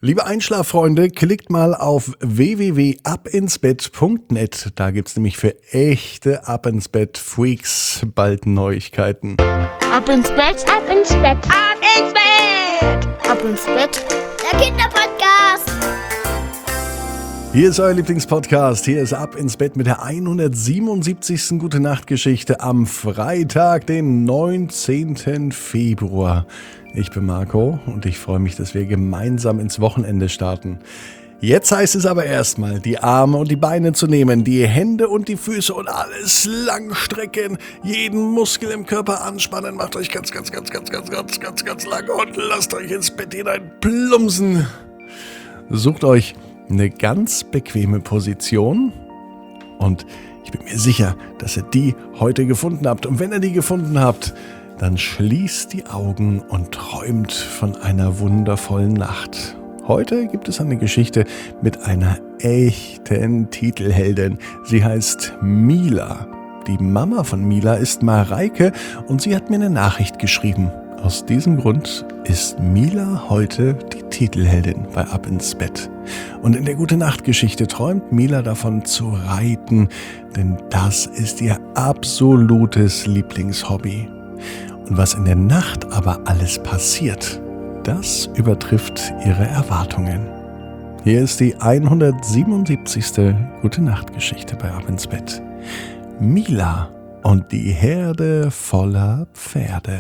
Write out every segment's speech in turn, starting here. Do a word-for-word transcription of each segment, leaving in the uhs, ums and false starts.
Liebe Einschlaffreunde, klickt mal auf w w w punkt ab ins bett punkt net. Da gibt's nämlich für echte Ab ins Bett Freaks bald Neuigkeiten. Ab ins Bett, ab ins Bett, ab ins Bett, ab ins Bett, der Kinderpodcast. Hier ist euer Lieblingspodcast. Hier ist Ab ins Bett mit der hundertsiebenundsiebzigsten Gute-Nacht-Geschichte am Freitag, den neunzehnten Februar. Ich bin Marco und ich freue mich, dass wir gemeinsam ins Wochenende starten. Jetzt heißt es aber erstmal, die Arme und die Beine zu nehmen, die Hände und die Füße und alles lang strecken, jeden Muskel im Körper anspannen, macht euch ganz, ganz, ganz, ganz, ganz, ganz, ganz, ganz lang und lasst euch ins Bett hinein plumpsen. Sucht euch eine ganz bequeme Position und ich bin mir sicher, dass ihr die heute gefunden habt. Und wenn ihr die gefunden habt, dann schließt die Augen und träumt von einer wundervollen Nacht. Heute gibt es eine Geschichte mit einer echten Titelheldin. Sie heißt Mila. Die Mama von Mila ist Mareike und sie hat mir eine Nachricht geschrieben. Aus diesem Grund ist Mila heute die Titelheldin bei Ab ins Bett. Und in der Gute-Nacht-Geschichte träumt Mila davon zu reiten, denn das ist ihr absolutes Lieblingshobby. Und was in der Nacht aber alles passiert, das übertrifft ihre Erwartungen. Hier ist die hundertsiebenundsiebzigste Gute-Nacht-Geschichte bei Ab ins Bett. Mila und die Herde voller Pferde.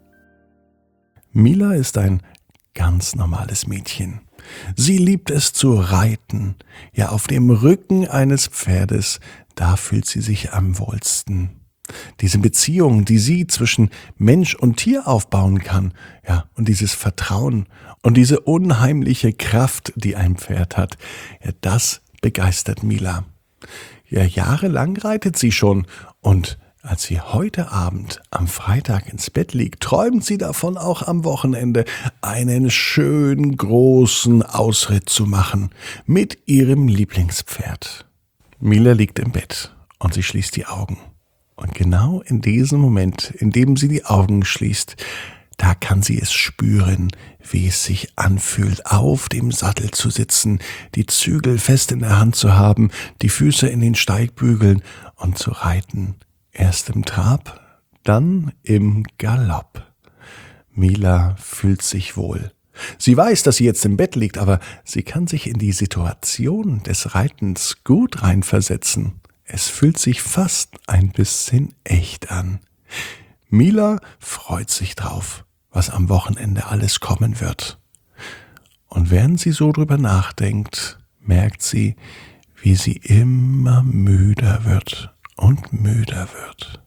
Mila ist ein ganz normales Mädchen. Sie liebt es zu reiten. Ja, auf dem Rücken eines Pferdes, da fühlt sie sich am wohlsten. Diese Beziehung, die sie zwischen Mensch und Tier aufbauen kann, ja, und dieses Vertrauen und diese unheimliche Kraft, die ein Pferd hat, ja, das begeistert Mila. Ja, jahrelang reitet sie schon und als sie heute Abend am Freitag ins Bett liegt, träumt sie davon, auch am Wochenende einen schönen großen Ausritt zu machen mit ihrem Lieblingspferd. Mila liegt im Bett und sie schließt die Augen. Und genau in diesem Moment, in dem sie die Augen schließt, da kann sie es spüren, wie es sich anfühlt, auf dem Sattel zu sitzen, die Zügel fest in der Hand zu haben, die Füße in den Steigbügeln und zu reiten. Erst im Trab, dann im Galopp. Mila fühlt sich wohl. Sie weiß, dass sie jetzt im Bett liegt, aber sie kann sich in die Situation des Reitens gut reinversetzen. Es fühlt sich fast ein bisschen echt an. Mila freut sich drauf, was am Wochenende alles kommen wird. Und während sie so drüber nachdenkt, merkt sie, wie sie immer müder wird und müder wird.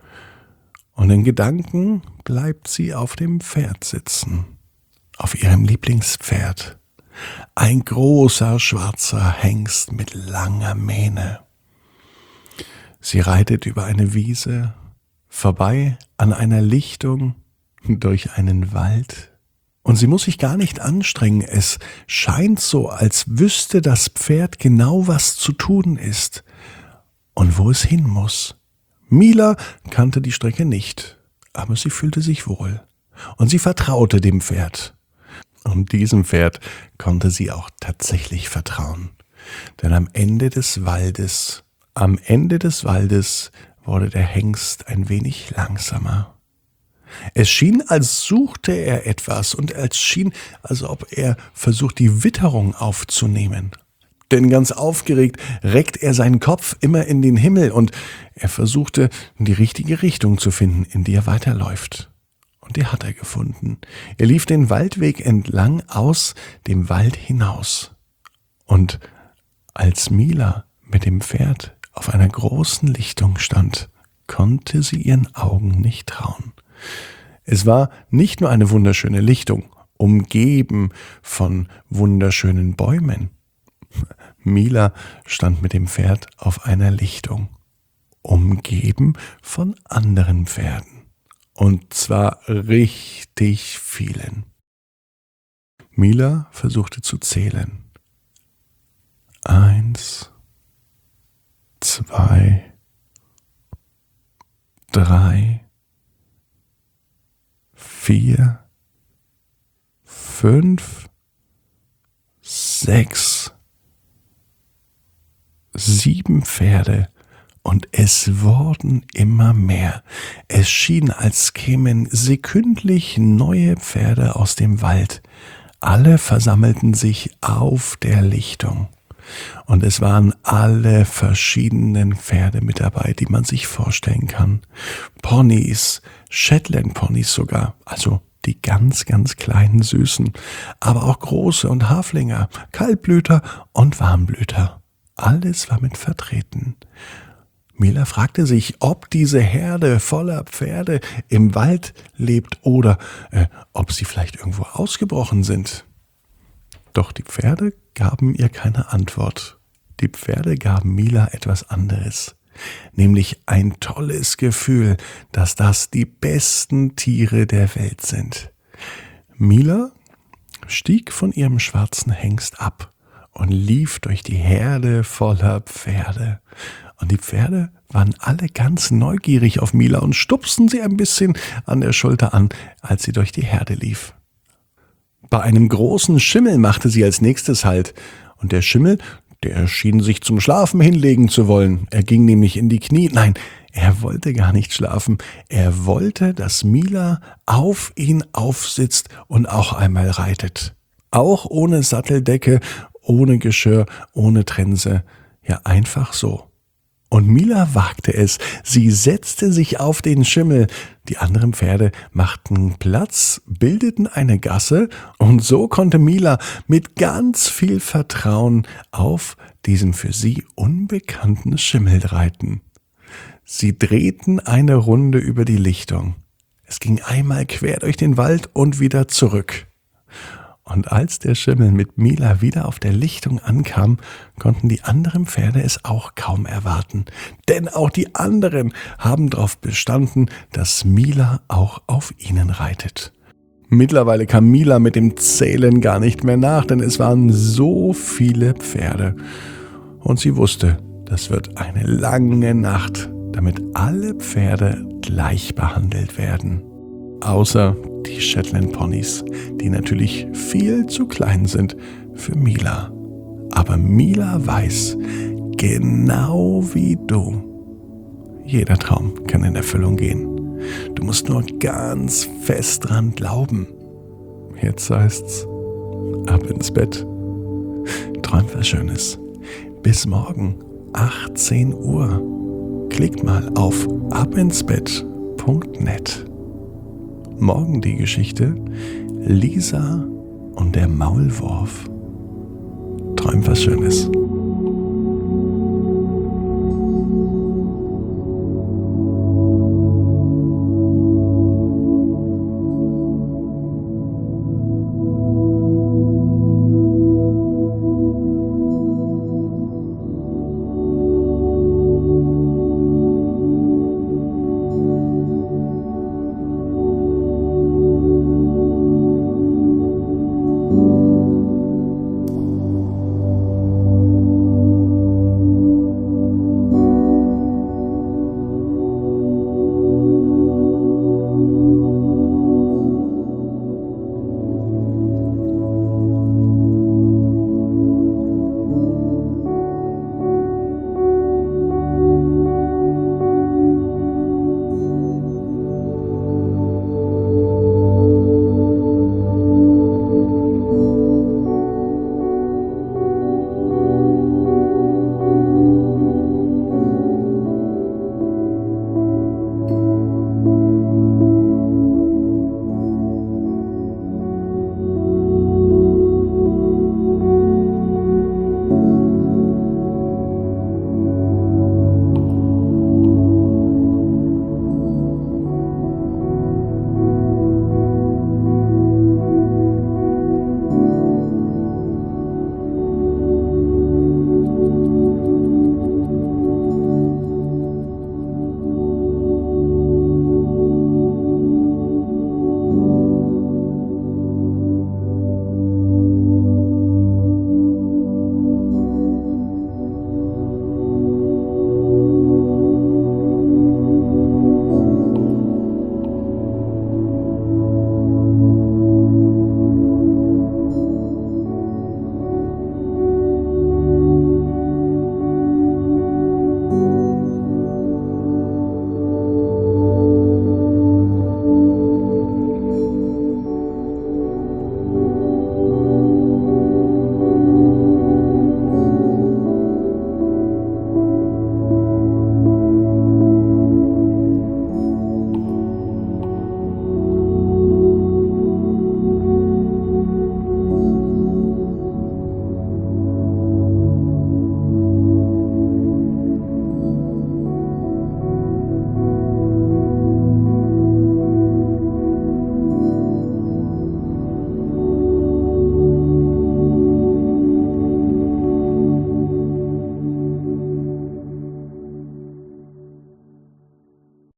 Und in Gedanken bleibt sie auf dem Pferd sitzen, auf ihrem Lieblingspferd. Ein großer schwarzer Hengst mit langer Mähne. Sie reitet über eine Wiese, vorbei an einer Lichtung, durch einen Wald. Und sie muss sich gar nicht anstrengen. Es scheint so, als wüsste das Pferd genau, was zu tun ist und wo es hin muss. Mila kannte die Strecke nicht, aber sie fühlte sich wohl. Und sie vertraute dem Pferd. Und diesem Pferd konnte sie auch tatsächlich vertrauen. Denn am Ende des Waldes Am Ende des Waldes wurde der Hengst ein wenig langsamer. Es schien, als suchte er etwas und es schien, als ob er versucht, die Witterung aufzunehmen. Denn ganz aufgeregt reckt er seinen Kopf immer in den Himmel und er versuchte, die richtige Richtung zu finden, in die er weiterläuft. Und die hat er gefunden. Er lief den Waldweg entlang aus dem Wald hinaus. Und als Mila mit dem Pferd auf einer großen Lichtung stand, konnte sie ihren Augen nicht trauen. Es war nicht nur eine wunderschöne Lichtung, umgeben von wunderschönen Bäumen. Mila stand mit dem Pferd auf einer Lichtung, umgeben von anderen Pferden. Und zwar richtig vielen. Mila versuchte zu zählen. Eins, zwei, drei, vier, fünf, sechs, sieben Pferde. Und es wurden immer mehr. Es schien, als kämen sekündlich neue Pferde aus dem Wald. Alle versammelten sich auf der Lichtung. Und es waren alle verschiedenen Pferde mit dabei, die man sich vorstellen kann. Ponys, Shetland-Ponys sogar, also die ganz, ganz kleinen Süßen, aber auch große und Haflinger, Kaltblüter und Warmblüter. Alles war mit vertreten. Mila fragte sich, ob diese Herde voller Pferde im Wald lebt oder äh, ob sie vielleicht irgendwo ausgebrochen sind. Doch die Pferde gaben ihr keine Antwort. Die Pferde gaben Mila etwas anderes, nämlich ein tolles Gefühl, dass das die besten Tiere der Welt sind. Mila stieg von ihrem schwarzen Hengst ab und lief durch die Herde voller Pferde. Und die Pferde waren alle ganz neugierig auf Mila und stupsten sie ein bisschen an der Schulter an, als sie durch die Herde lief. Bei einem großen Schimmel machte sie als nächstes Halt. Und der Schimmel, der schien sich zum Schlafen hinlegen zu wollen. Er ging nämlich in die Knie. Nein, er wollte gar nicht schlafen. Er wollte, dass Mila auf ihn aufsitzt und auch einmal reitet. Auch ohne Satteldecke, ohne Geschirr, ohne Trense. Ja, einfach so. Und Mila wagte es. Sie setzte sich auf den Schimmel. Die anderen Pferde machten Platz, bildeten eine Gasse und so konnte Mila mit ganz viel Vertrauen auf diesem für sie unbekannten Schimmel reiten. Sie drehten eine Runde über die Lichtung. Es ging einmal quer durch den Wald und wieder zurück. Und als der Schimmel mit Mila wieder auf der Lichtung ankam, konnten die anderen Pferde es auch kaum erwarten. Denn auch die anderen haben darauf bestanden, dass Mila auch auf ihnen reitet. Mittlerweile kam Mila mit dem Zählen gar nicht mehr nach, denn es waren so viele Pferde. Und sie wusste, das wird eine lange Nacht, damit alle Pferde gleich behandelt werden. Außer die Shetland-Ponys, die natürlich viel zu klein sind für Mila. Aber Mila weiß, genau wie du, jeder Traum kann in Erfüllung gehen. Du musst nur ganz fest dran glauben. Jetzt heißt's, ab ins Bett. Träum was Schönes. Bis morgen, achtzehn Uhr. Klickt mal auf abinsbett punkt net. Morgen die Geschichte Lisa und der Maulwurf. Träum was Schönes.